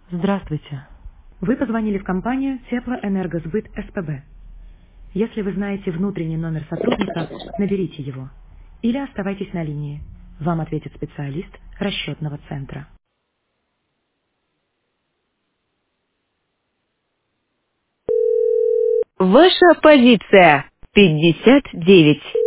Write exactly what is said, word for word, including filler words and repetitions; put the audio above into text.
Здравствуйте. Вы позвонили в компанию Теплоэнергосбыт СПБ. Если вы знаете внутренний номер сотрудника, наберите его. Или оставайтесь на линии. Вам ответит специалист расчетного центра. Ваша позиция пятьдесят девять.